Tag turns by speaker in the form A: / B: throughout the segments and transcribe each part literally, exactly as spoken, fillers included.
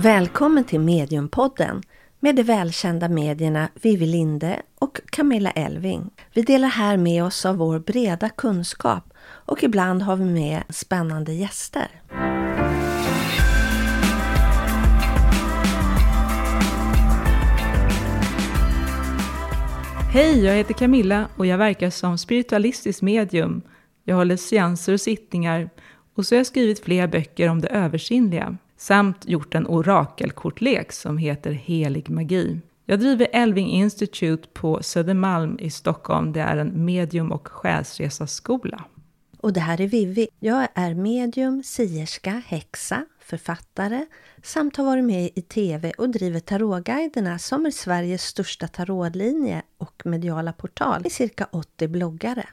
A: Välkommen till Mediumpodden med de välkända medierna Vivi Linde och Camilla Elving. Vi delar här med oss av vår breda kunskap och ibland har vi med spännande gäster.
B: Hej, jag heter Camilla och jag verkar som spiritualistisk medium. Jag håller seanser och sittningar och så har jag skrivit flera böcker om det översinnliga. Samt gjort en orakelkortlek som heter Helig magi. Jag driver Elving Institute på Södermalm i Stockholm. Det är en medium- och själsresaskola.
A: Och det här är Vivi. Jag är medium, sierska, häxa, författare samt har varit med i tv och driver tarotguiderna som är Sveriges största tarotlinje och mediala portal i cirka åttio bloggare.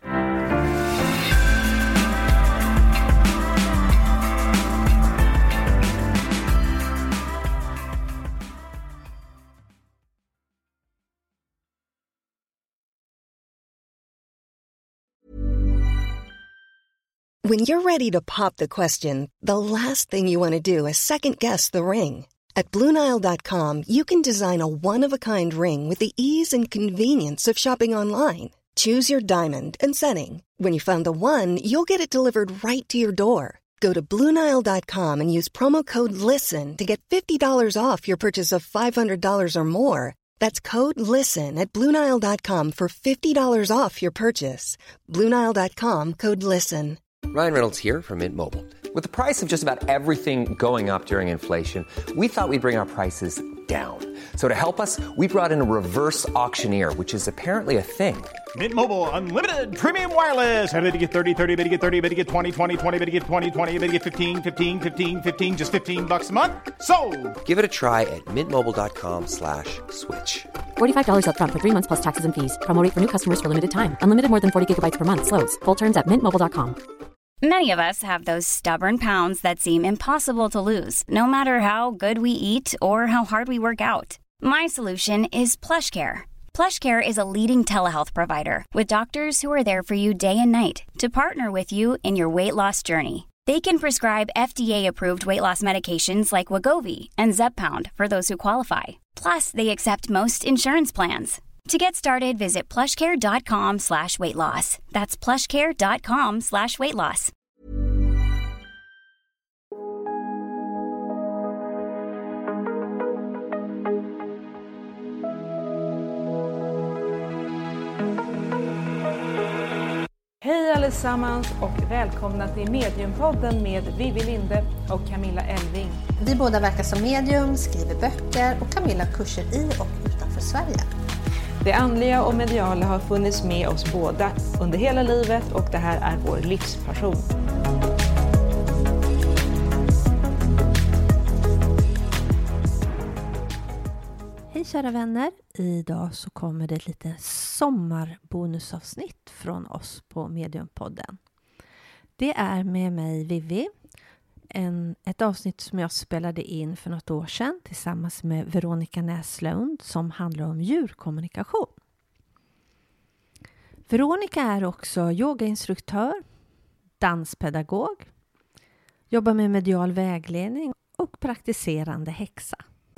C: When you're ready to pop the question, the last thing you want to do is second-guess the ring. At Blue Nile dot com, you can design a one-of-a-kind ring with the ease and convenience of shopping online. Choose your diamond and setting. When you find the one, you'll get it delivered right to your door. Go to Blue Nile dot com and use promo code LISTEN to get fifty dollars off your purchase of five hundred dollars or more. That's code LISTEN at Blue Nile dot com for fifty dollars off your purchase. Blue Nile dot com, code LISTEN.
D: Ryan Reynolds here from Mint Mobile. With the price of just about everything going up during inflation, we thought we'd bring our prices down. So to help us, we brought in a reverse auctioneer, which is apparently a thing.
E: Mint Mobile Unlimited Premium Wireless. How to get thirty, thirty, how to get thirty, how to get twenty, twenty, twenty, how to get twenty, twenty, how to get fifteen, fifteen, fifteen, fifteen, just fifteen bucks a month? Sold!
D: Give it a try at mintmobile.com slash switch.
F: forty-five dollars up front for three months plus taxes and fees. Promo rate for new customers for limited time. Unlimited more than forty gigabytes per month. Slows full terms at mint mobile dot com.
G: Many of us have those stubborn pounds that seem impossible to lose, no matter how good we eat or how hard we work out. My solution is PlushCare. PlushCare is a leading telehealth provider with doctors who are there for you day and night to partner with you in your weight loss journey. They can prescribe F D A-approved weight loss medications like Wegovy and Zepbound for those who qualify. Plus, they accept most insurance plans. To get started, visit plushcare.com slash weight loss. That's plushcare.com slash weight loss.
B: Hej allesammans och välkomna till Mediumpodden med Vivi Linde och Camilla Elving.
A: Vi båda verkar som medium, skriver böcker och Camilla kurser i och utanför Sverige.
B: Det andliga och mediala har funnits med oss båda under hela livet och det här är vår livspassion.
A: Hej kära vänner, idag så kommer det ett lite sommarbonusavsnitt från oss på Mediumpodden. Det är med mig Vivi, en, ett avsnitt som jag spelade in för något år sedan tillsammans med Veronica Näslund som handlar om djurkommunikation. Veronica är också yogainstruktör, danspedagog, jobbar med medial vägledning och praktiserande häxa.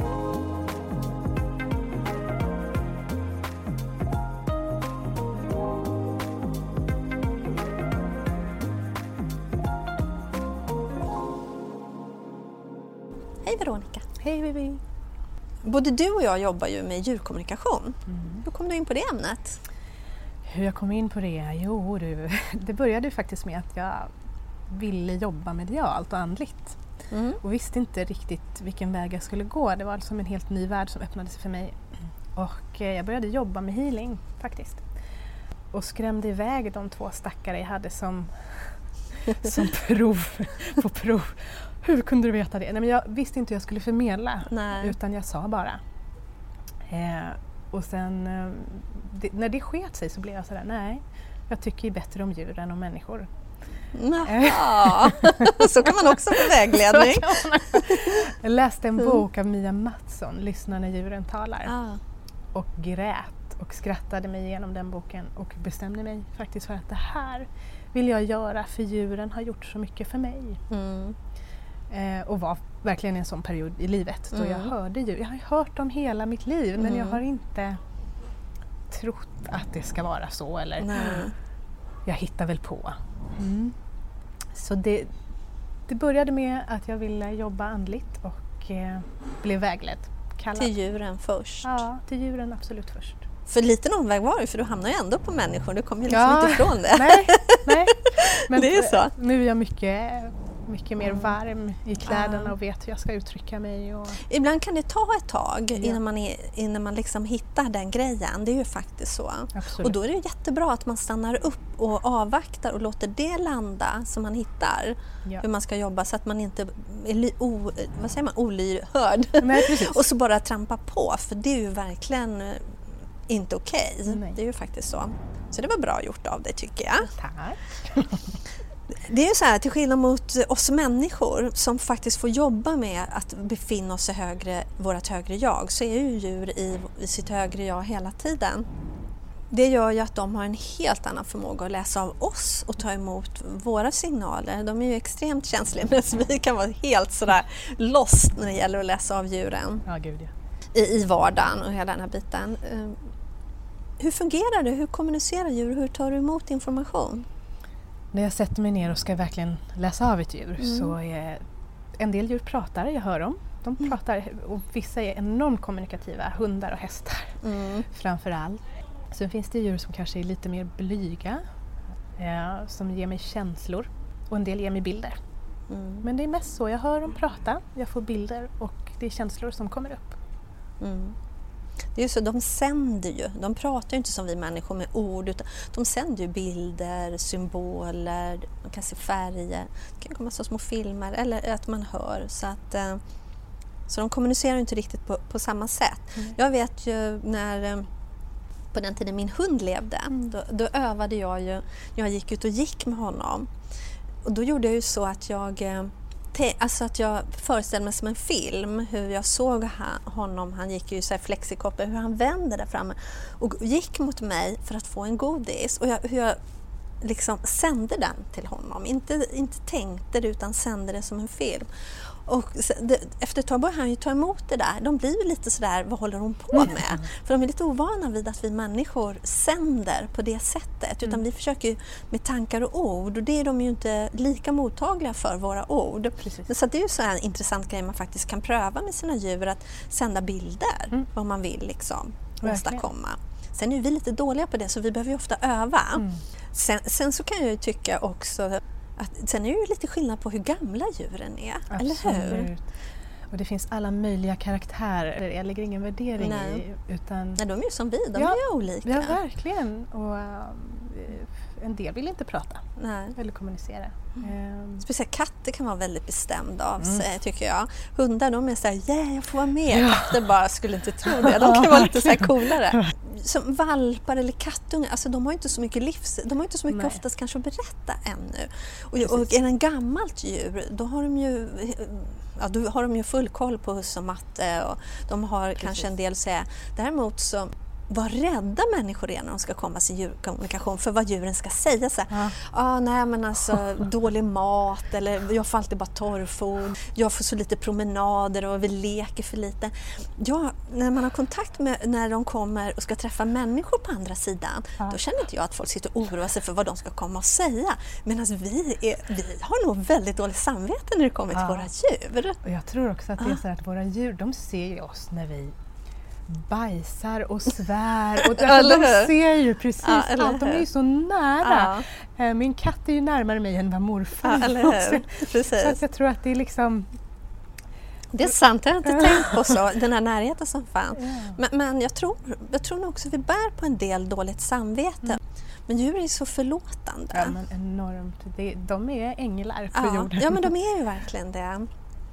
A: Hej Veronica.
H: Hej Vivi. Både du och jag jobbar ju med djurkommunikation. Mm. Hur kom du in på det ämnet?
I: Hur jag kom in på det? Jo du, det började faktiskt med att jag ville jobba medialt och andligt. Mm. Och visste inte riktigt vilken väg jag skulle gå. Det var alltså en helt ny värld som öppnade sig för mig. Och jag började jobba med healing faktiskt. Och skrämde iväg de två stackare jag hade som, som prov på prov. Hur kunde du veta det? Nej, men jag visste inte hur jag skulle förmedla. Nej. Utan jag sa bara. Eh, och sen eh, det, när det sket sig så blev jag sådär, nej, jag tycker ju bättre om djur än om människor.
H: Ja, så kan man också få vägledning.
I: Man. Jag läste en bok av Mia Mattsson, Lyssna när djuren talar. Ah. Och grät och skrattade mig igenom den boken och bestämde mig faktiskt för att det här vill jag göra för djuren har gjort så mycket för mig. Mm. Eh, och var verkligen en sån period i livet då
H: Mm.
I: jag hörde djur. Jag har hört dem hela mitt liv men
H: Mm.
I: jag har inte trott att det ska vara så. Eller
H: Nej.
I: jag hittar väl på. Mm. Så det, det började med att jag ville jobba andligt och eh, blev vägledd. Kallad.
H: Till djuren först.
I: Ja, till djuren absolut först.
H: För liten omväg var det, för du hamnar ju ändå på människor. Du kommer ju liksom
I: Ja,
H: inte ifrån det.
I: Nej, nej. Men
H: Det är så.
I: Nu är jag mycket, mycket mer varm i kläderna
H: Ja.
I: och vet hur jag ska uttrycka mig. Och...
H: Ibland kan det ta ett tag
I: Ja.
H: innan man, är, innan man liksom hittar den grejen. Det är ju faktiskt så.
I: Absolut.
H: Och då är det ju jättebra att man stannar upp och avvaktar och låter det landa så man hittar
I: Ja.
H: hur man ska jobba så att man inte är li, o, vad säger man, olyhörd.
I: Nej, precis.
H: Och så bara trampa på, för det är ju verkligen inte okej.
I: Nej.
H: Det är ju faktiskt så. Så det var bra gjort av dig, tycker jag.
I: Tack.
H: Det är ju så här, till skillnad mot oss människor som faktiskt får jobba med att befinna oss i högre, vårt högre jag, så är ju djur i, i sitt högre jag hela tiden. Det gör ju att de har en helt annan förmåga att läsa av oss och ta emot våra signaler. De är ju extremt känsliga medan vi kan vara helt sådär lost när det gäller att läsa av djuren
I: Ja, gud ja.
H: i, i vardagen och hela den här biten. Eh, Hur fungerar det? Hur kommunicerar djur? Hur tar du emot information?
I: När jag sätter mig ner och ska verkligen läsa av ett djur
H: Mm.
I: så är en del djur pratar, jag hör dem. De
H: Mm.
I: pratar och vissa är enormt kommunikativa, hundar och hästar
H: Mm.
I: framför allt. Sen finns det djur som kanske är lite mer blyga, eh, som ger mig känslor och en del ger mig bilder.
H: Mm.
I: Men det är mest så, jag hör dem prata, jag får bilder och det är känslor som kommer upp.
H: Mm. Det är ju så, de sänder ju, de pratar ju inte som vi människor med ord, utan de sänder ju bilder, symboler, man kan se färger, det kan komma så små filmer eller att man hör. Så, att, eh, så de kommunicerar ju inte riktigt på, på samma sätt.
I: Mm.
H: Jag vet ju när, eh, på den tiden min hund levde,
I: Mm.
H: då, då övade jag ju, jag gick ut och gick med honom. Och då gjorde jag ju så att jag... Eh, te- alltså att jag föreställde mig som en film hur jag såg ha- honom, han gick ju så här flexikoppel, hur han vände där framme och gick mot mig för att få en godis. Och jag, hur jag liksom sände den till honom. Inte, inte tänkte det utan sände det som en film. Och se- det, efter ett tag började han ju ta emot det där. De blir ju lite sådär, vad håller hon på med? För de är lite ovana vid att vi människor sänder på det sättet. Utan vi försöker ju med tankar och ord. Och det är de ju inte lika mottagliga för, våra ord.
I: Precis.
H: Så det är ju så här en intressant grej man faktiskt kan pröva med sina djur. Att sända bilder,
I: Mm.
H: vad man vill liksom
I: Verkligen.
H: åstadkomma. Sen är ju vi lite dåliga på det, så vi behöver ju ofta öva.
I: Mm.
H: Sen, sen så kan jag ju tycka också att sen är det ju lite skillnad på hur gamla djuren är, eller hur?
I: Absolut. Och det finns alla möjliga karaktärer, jag lägger ingen värdering
H: Nej.
I: i. Utan,
H: Nej, de är ju som vi, de
I: Ja.
H: är ju olika.
I: ja, verkligen. Och äh, en del vill inte prata
H: Nej.
I: eller kommunicera. Ehm,
H: Speciellt katter kan vara väldigt bestämda av sig, tycker jag. Hundar, de är såhär, yeah, jag får vara med.
I: Ja.
H: Katter bara skulle inte tro det. De kan vara lite så här coolare. Som valpar eller kattungar, alltså de har inte så mycket livs... De har inte så mycket
I: Nej.
H: oftast kanske att berätta ännu. Och, och är det en gammalt djur, då har de ju... Ja, då har de ju full koll på husse och matte och de har
I: Precis.
H: kanske en del att säga. Däremot så, vad rädda människor är när de ska komma sin djurkommunikation för vad djuren ska säga. Så här,
I: Ja.
H: ah, nej men alltså dålig mat eller jag får alltid bara torrfod, jag får så lite promenader och vi leker för lite. Ja, när man har kontakt med, när de kommer och ska träffa människor på andra sidan,
I: Ja.
H: då känner inte jag att folk sitter och oroar sig för vad de ska komma och säga. Medan vi, är, vi har nog väldigt dåligt samvete när det kommer till
I: Ja.
H: våra djur.
I: och jag tror också att det är
H: Ah.
I: så att våra djur, de ser ju oss när vi bajsar och svär. Och alltså,
H: Eller
I: de
H: hur?
I: ser ju precis
H: Ja, eller
I: allt. De är
H: hur?
I: ju så nära.
H: Ja.
I: Eh, Min katt är ju närmare mig än vad morfar
H: Ja,
I: är.
H: eller hur? Precis.
I: Så att jag tror att det är liksom...
H: Det är sant, jag har inte tänkt på så, den här närheten som fanns.
I: Ja.
H: Men, men jag, tror, jag tror nog också att vi bär på en del dåligt samvete. Men djur är så förlåtande.
I: Ja, men enormt. Det, de är änglar på
H: ja,
I: jorden.
H: ja, men de är ju verkligen det.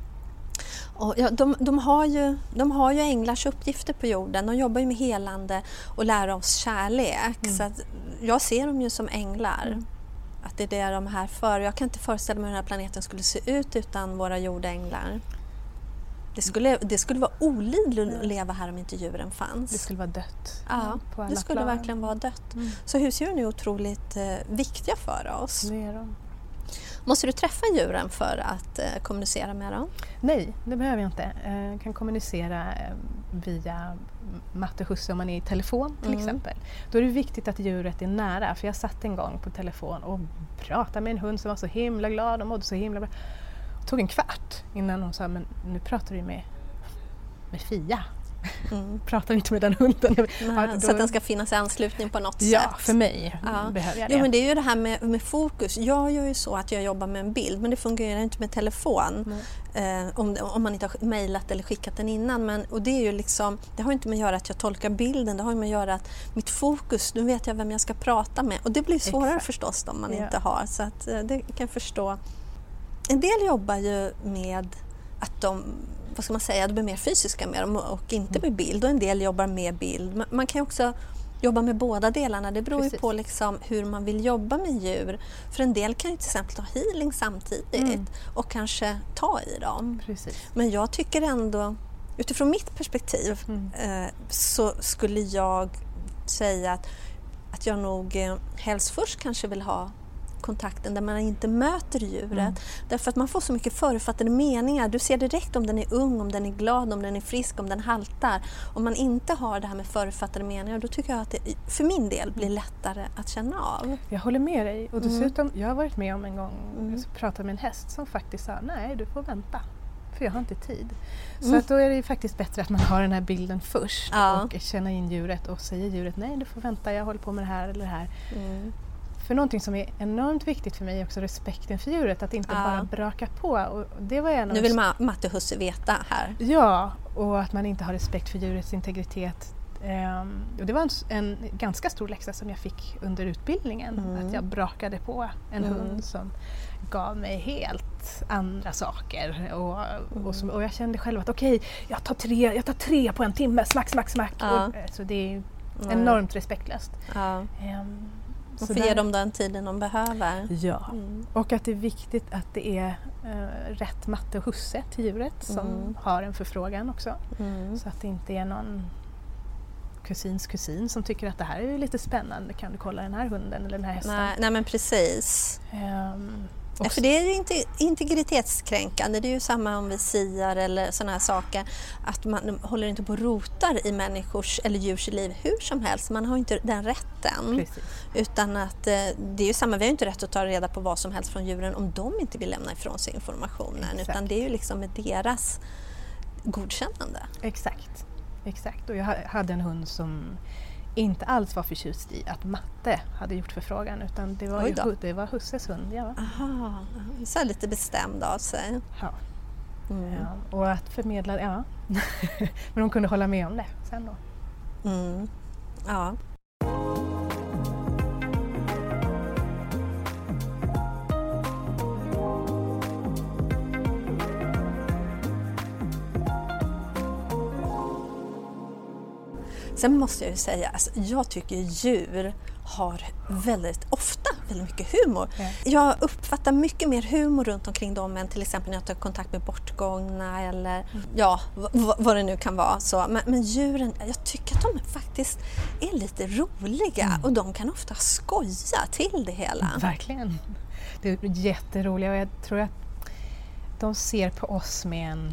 H: Och ja, de, de, har ju, de har ju änglars uppgifter på jorden. De jobbar ju med helande och lära oss kärlek.
I: Mm.
H: Så att jag ser dem ju som änglar.
I: Mm.
H: Att det är det de är här för. Jag kan inte föreställa mig hur den här planeten skulle se ut utan våra jordänglar. Det skulle, det skulle vara olidligt att leva här om inte djuren fanns.
I: Det skulle vara dött.
H: Ja,
I: på alla
H: det skulle
I: plan.
H: verkligen vara dött.
I: Mm.
H: Så husdjuren är otroligt eh, viktiga för oss.
I: Det är de.
H: Måste du träffa djuren för att eh, kommunicera med dem?
I: Nej, det behöver jag inte. Jag eh, kan kommunicera eh, via matte och husse om man är i telefon till mm. exempel. Då är det viktigt att djuret är nära. För jag satt en gång på telefon och pratade med en hund som var så himla glad och mådde så himla bra. Det tog en kvart innan hon sa, men nu pratar du med, med Fia. Mm. Pratar inte med den hunden.
H: Nej, ja, då... Så att den ska finnas i anslutning på något
I: ja,
H: sätt.
I: Ja, för mig
H: ja.
I: behöver jag det.
H: Ja, men det är ju det här med, med fokus. Jag gör ju så att jag jobbar med en bild, men det fungerar inte med telefon. Mm. Eh, om, om man inte har mejlat eller skickat den innan. Men, och det är ju liksom, det har inte med att göra att jag tolkar bilden, det har med att göra att mitt fokus, nu vet jag vem jag ska prata med. Och det blir svårare Exakt. förstås om man ja. inte har. Så att, det kan jag förstå. En del jobbar ju med att de, vad ska man säga, de är mer fysiska med dem och inte med bild. Och en del jobbar med bild. Man kan också jobba med båda delarna. Det beror Precis. ju på liksom hur man vill jobba med djur. För en del kan ju till exempel ta healing samtidigt mm. och kanske ta i dem.
I: Precis.
H: Men jag tycker ändå, utifrån mitt perspektiv mm. eh, så skulle jag säga att, att jag nog eh, helst först kanske vill ha kontakten där man inte möter djuret. Mm. Därför att man får så mycket förutfattade meningar. Du ser direkt om den är ung, om den är glad, om den är frisk, om den haltar. Om man inte har det här med förutfattade meningar, då tycker jag att det för min del blir lättare att känna av.
I: Jag håller med dig. Och dessutom, mm. jag har varit med om en gång, mm. jag pratade med en häst som faktiskt sa, nej du får vänta. För jag har inte tid. Mm. Så att då är det ju faktiskt bättre att man har den här bilden först ja. och känner in djuret och säger djuret, nej du får vänta, jag håller på med det här eller det här. Mm. För någonting som är enormt viktigt för mig är också respekten för djuret, att inte ja. bara braka på. Och det var en
H: nu vill ma- Matte och husse veta här.
I: Ja, och att man inte har respekt för djurets integritet. Um, och det var en, en ganska stor läxa som jag fick under utbildningen. Mm. Att jag brakade på en mm. hund som gav mig helt andra saker. Och, mm. och, som, och jag kände själv att okej, okay, jag, tar tre, jag tar tre på en timme, smack, smack, smack. Ja. Och, så det är mm. enormt respektlöst.
H: Ja.
I: Um,
H: Och för ge dem den tiden de behöver.
I: Ja, mm. och att det är viktigt att det är uh, rätt matte och husse till djuret som mm. har en förfrågan också. Mm. Så att det inte är någon kusins kusin som tycker att det här är lite spännande. Kan du kolla den här hunden eller den här hästen?
H: Nej, nej men precis. Um, ja, för det är ju inte integritetskränkande. Det är ju samma om vi siar eller sådana här saker. Att man håller inte på och rotar i människors eller djurs liv hur som helst. Man har inte den rätten.
I: Precis.
H: Utan att det är ju samma, vi har inte rätt att ta reda på vad som helst från djuren om de inte vill lämna ifrån sig informationen. Exakt. Utan det är ju liksom med deras godkännande.
I: Exakt. Exakt. Och jag hade en hund som inte alls var förtjust i att Matte hade gjort förfrågan, utan det var, ju, det var husses hund. Ja.
H: Aha, så lite bestämd av sig.
I: Ja. Mm. Ja. Och att förmedla, ja. Men hon kunde hålla med om det sen då.
H: Mm. Ja. Sen måste jag ju säga, alltså, jag tycker djur har väldigt ofta väldigt mycket humor. Mm. Jag uppfattar mycket mer humor runt omkring dem än till exempel när jag tar kontakt med bortgångna eller mm. ja, v- vad det nu kan vara. Så. Men, men djuren, jag tycker att de faktiskt är lite roliga mm. och de kan ofta skoja till det hela.
I: Verkligen. Det är jätteroliga och jag tror att de ser på oss med en...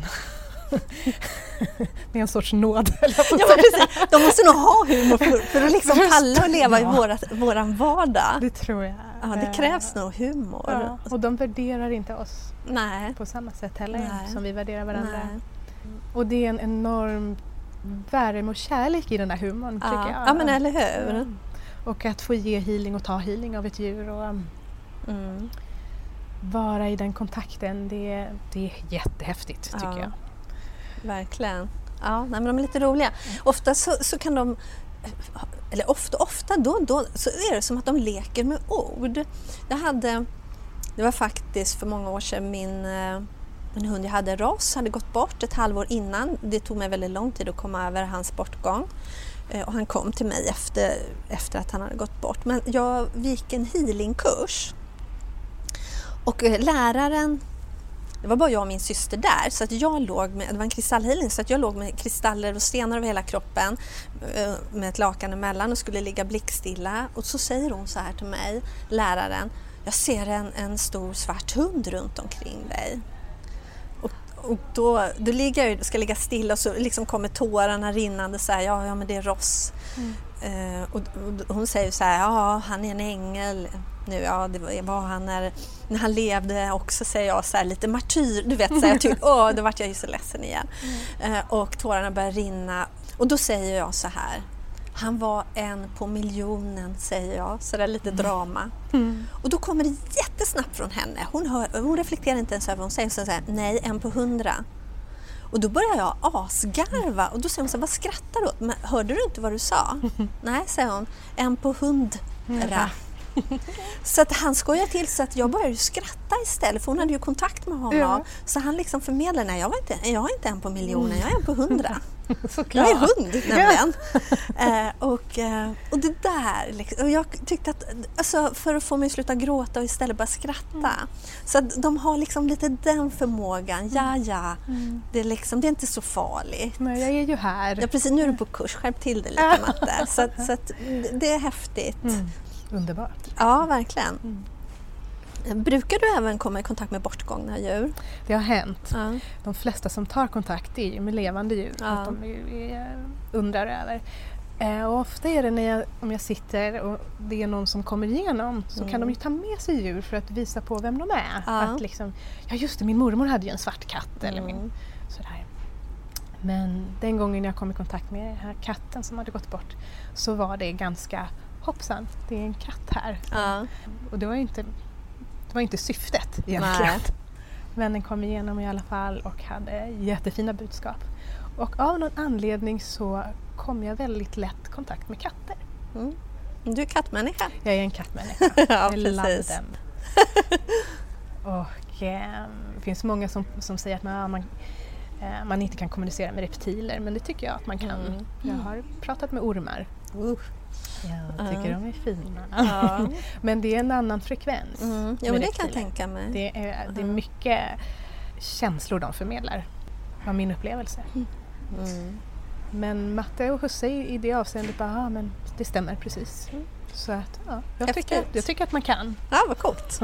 I: med en sorts nåd.
H: Ja, precis. De måste nog ha humor för, för att liksom palla och leva ja. i våra, våran vardag.
I: Det tror jag.
H: Ja, det krävs nog humor.
I: Ja. Och de värderar inte oss
H: Nej.
I: på samma sätt heller Nej. som vi värderar varandra.
H: Nej.
I: Och det är en enorm värme och kärlek i den här humorn,
H: ja.
I: tycker jag.
H: Ja, men eller hur?
I: Ja. Och att få ge healing och ta healing av ett djur och
H: mm.
I: vara i den kontakten, det, det är jättehäftigt, tycker
H: ja.
I: jag.
H: Verkligen. Ja, nej, men de är lite roliga. Mm. Ofta så, så kan de, eller ofta, ofta då då så är det som att de leker med ord. Jag hade, det var faktiskt för många år sedan min, min hund jag hade, Ross, hade gått bort ett halvår innan. Det tog mig väldigt lång tid att komma över hans bortgång. Och han kom till mig efter, efter att han hade gått bort. Men jag gick en healingkurs. Och läraren, det var bara jag och min syster där, så att jag låg med, det var en kristallhealing, så att jag låg med kristaller och stenar över hela kroppen med ett lakan emellan och skulle ligga blickstilla. Och så säger hon så här till mig, läraren, jag ser en, en stor svart hund runt omkring dig. Och, och då, då ligger jag, ska ligga stilla och så liksom kommer tårarna rinnande så här, ja, ja men det är Ross. Mm. Uh, och, och hon säger så här, ja han är en ängel nu, ja det var han när, när han levde också, säger jag så här, lite martyr, du vet så här, jag tycker, åh då vart jag ju så ledsen igen. Mm. Uh, och tårarna börjar rinna och då säger jag så här, han var en på miljonen, säger jag, så där lite mm. drama. Mm. Och då kommer det jättesnabbt från henne, hon, hör, hon reflekterar inte ens över, hon säger så här, nej en på hundra. Och då börjar jag asgarva och då säger hon så här, vad skrattar du åt? Men hörde du inte vad du sa? Nej, säger hon, en på hundra. Mm. Så att han skojar till så att jag började skratta istället, för hon hade ju kontakt med honom. Ja. Så han liksom förmedlar, nej jag, var inte, jag är inte en på miljonen, jag är en på hundra. Jag är hund nämligen. eh, och, eh, och det där, liksom, och jag tyckte att, alltså, för att få mig att sluta gråta och istället bara skratta. Mm. Så att de har liksom lite den förmågan, ja ja, mm. det, är liksom, det är inte så farligt.
I: Men jag är ju här.
H: Ja precis, nu är du på kurs, skärp till det lite Matte. Så, att, så att det är häftigt.
I: Mm. Underbart.
H: Ja, verkligen. Mm. Brukar du även komma i kontakt med bortgångna djur?
I: Det har hänt.
H: Ja.
I: De flesta som tar kontakt är ju med levande djur. Ja. Att de är, är, undrar över. Eh, och ofta är det när jag, om jag sitter och det är någon som kommer igenom så mm. kan de ju ta med sig djur för att visa på vem de är.
H: Ja,
I: att liksom, ja just det, min mormor hade ju en svart katt. Mm. Eller min, sådär. Men den gången jag kom i kontakt med den här katten som hade gått bort så var det ganska hoppsan, det är en katt här.
H: Ja.
I: Och det var ju inte, det var inte syftet egentligen. Nej. Men den kom igenom i alla fall och hade jättefina budskap. Och av någon anledning så kom jag väldigt lätt i kontakt med katter.
H: Mm. Du är kattmänniska.
I: Jag är en kattmänniska.
H: Ja, precis.
I: Den. Och eh, det finns många som, som säger att man, man, eh, man inte kan kommunicera med reptiler, men det tycker jag att man kan. Mm. Jag har pratat med ormar. Uh. Jag tycker uh. de är fina. Uh. Men det är en annan frekvens.
H: Mm. Ja, men det kan jag tänka mig.
I: Det är, det är mycket känslor de förmedlar. Av min upplevelse. Mm. Mm. Men Matte och Husse i det avseendet bara, ja men det stämmer precis. Mm. Så att, ja, jag, tycker, jag tycker att man kan.
H: Ja, vad coolt.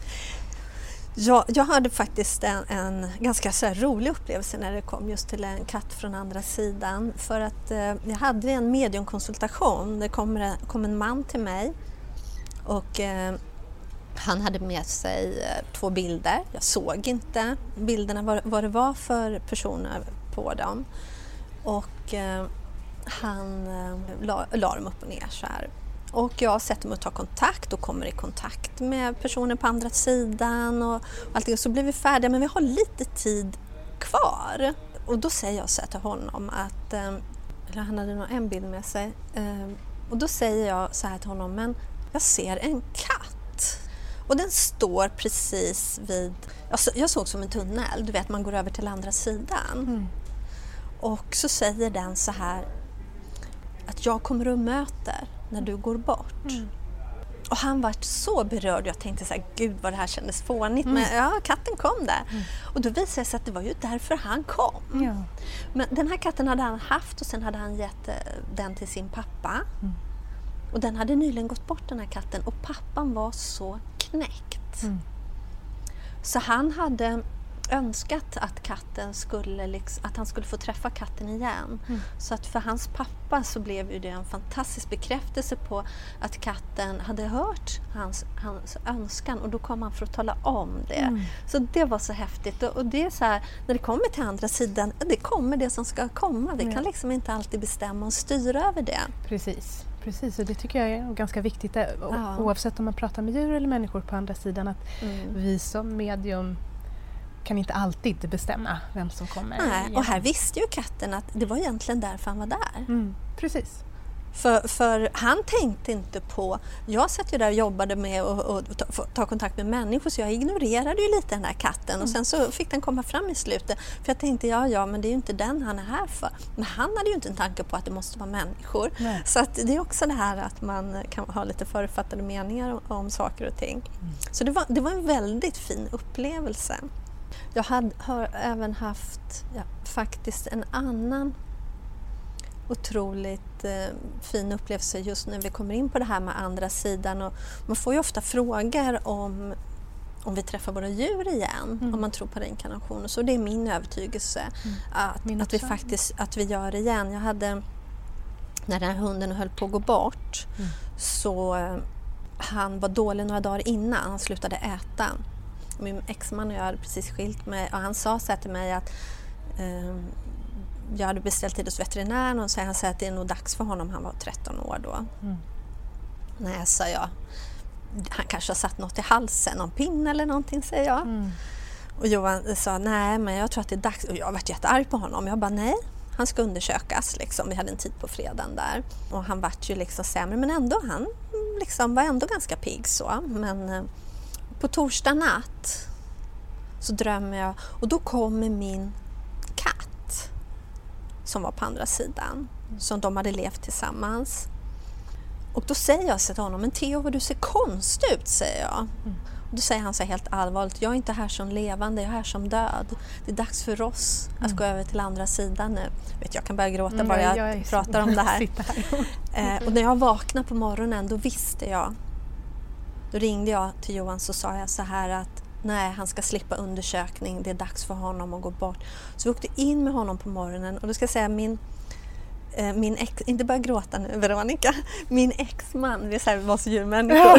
H: Ja, jag hade faktiskt en, en ganska så här rolig upplevelse när det kom just till en katt från andra sidan. För att eh, jag hade en mediumkonsultation. Det kom, kom en man till mig och eh, han hade med sig eh, två bilder. Jag såg inte bilderna, vad, vad det var för personer på dem. Och eh, han eh, la, la dem upp och ner så här. Och jag sätter mig och tar kontakt och kommer i kontakt med personer på andra sidan och allting. Så blir vi färdiga, men vi har lite tid kvar. Och då säger jag så här till honom att, eller han hade nog en bild med sig. Och då säger jag så här till honom, men jag ser en katt. Och den står precis vid, jag såg som en tunnel, du vet man går över till andra sidan. Mm. Och så säger den så här, att jag kommer och möter när du går bort. Mm. Och han var så berörd. Jag tänkte så här, gud vad det här kändes fånigt. Mm. Men ja, katten kom där. Mm. Och då visade det sig att det var ju därför han kom.
I: Ja.
H: Men den här katten hade han haft och sen hade han gett den till sin pappa. Mm. Och den hade nyligen gått bort, den här katten. Och pappan var så knäckt. Mm. Så han hade önskat att katten skulle liksom, att han skulle få träffa katten igen. Mm. Så att för hans pappa så blev ju det en fantastisk bekräftelse på att katten hade hört hans, hans önskan, och då kom han för att tala om det. Mm. Så det var så häftigt, och, och det är så här, när det kommer till andra sidan, det kommer det som ska komma. Det kan liksom inte alltid bestämma och styra över det.
I: Precis. Precis, och det tycker jag är ganska viktigt, ja. Oavsett om man pratar med djur eller människor på andra sidan, att mm. vi som medium kan inte alltid bestämma vem som kommer.
H: Nej, och här visste ju katten att det var egentligen därför han var där.
I: Mm, precis.
H: För, för han tänkte inte på, jag satt ju där och jobbade med att ta, ta kontakt med människor, så jag ignorerade ju lite den här katten. Mm. Och sen så fick den komma fram i slutet. För jag tänkte, ja ja, men det är ju inte den han är här för. Men han hade ju inte en tanke på att det måste vara människor. Nej. Så att det är också det här att man kan ha lite förutfattade meningar om, om saker och ting. Mm. Så det var, det var en väldigt fin upplevelse. Jag hade, har även haft ja, faktiskt en annan otroligt eh, fin upplevelse just när vi kommer in på det här med andra sidan. Och man får ju ofta frågor om, om vi träffar våra djur igen, mm. om man tror på reinkarnation. Så det är min övertygelse mm. att, min att, vi faktiskt, att vi gör det igen. Jag hade, när den här hunden höll på att gå bort, mm. så eh, han var dålig några dagar innan, han slutade äta. Min exman och jag hade precis skilt mig och han sa så här till mig att eh, jag hade beställt tid hos veterinären och så han sa att det är nog dags för honom, han var tretton år då. Mm. Nej, sa jag. Han kanske har satt något i halsen, någon pinne eller någonting, säger jag. Mm. Och Johan sa, nej men jag tror att det är dags. Och jag har varit jättearg på honom. Jag bara, nej, han ska undersökas. Liksom. Vi hade en tid på fredagen där. Och han vart ju liksom sämre, men ändå, han liksom var ändå ganska pigg så. Men eh, på torsdag natt så drömmer jag, och då kommer min katt som var på andra sidan, som de hade levt tillsammans. Och då säger jag till honom, men Theo, vad du ser konstig ut, säger jag. Mm. Och då säger han så här helt allvarligt, jag är inte här som levande, jag är här som död. Det är dags för oss att mm. gå över till andra sidan nu. Vet, jag kan börja gråta mm, bara jag, jag pratar om det här. här. eh, och när jag vaknade på morgonen, då visste jag. Då ringde jag till Johan, så sa jag så här att nej, han ska slippa undersökning, det är dags för honom att gå bort. Så vi åkte in med honom på morgonen, och då ska jag säga min Min ex, inte bara gråta nu, Veronica. Min exman, det är så här, vi var så djurmänniskor.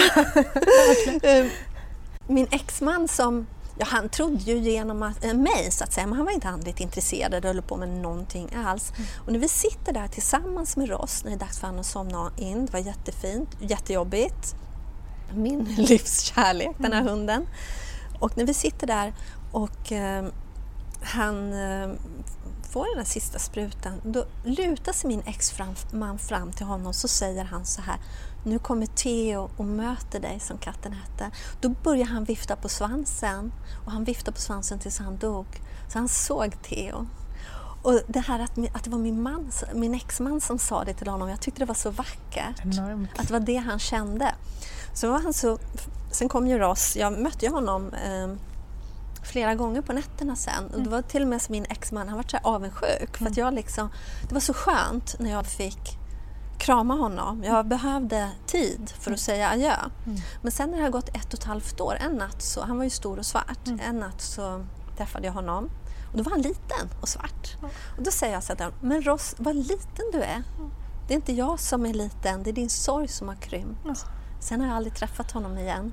H: Ja, min exman som, ja, han trodde ju genom att, äh, mig så att säga, men han var inte andligt intresserad eller höll på med någonting alls. Mm. Och när vi sitter där tillsammans med Ross, när det är dags för honom att somna in, det var jättefint, jättejobbigt. Min livskärlek, den här mm. hunden. Och när vi sitter där och eh, han eh, får den här sista sprutan, då lutar sig min ex-man fram till honom, så säger han så här, nu kommer Theo och möter dig, som katten hette. Då börjar han vifta på svansen, och han viftade på svansen tills han dog. Så han såg Theo. Och det här att, att det var min, man, min ex-man som sa det till honom, jag tyckte det var så vackert. Enormt. Att det var det han kände. Så var han så, sen kom ju Ross, jag mötte ju honom eh, flera gånger på nätterna sen. Och det var till och med som min exman, han var så här avundsjuk. Mm. För att jag liksom, det var så skönt när jag fick krama honom. Jag behövde tid för att säga adjö. Mm. Men sen när det har gått ett och ett halvt år, en natt så, han var ju stor och svart. Mm. En natt så träffade jag honom. Och då var han liten och svart. Mm. Och då säger jag så här, men Ross, vad liten du är. Mm. Det är inte jag som är liten, det är din sorg som har krympt. Mm. Sen har jag aldrig träffat honom igen.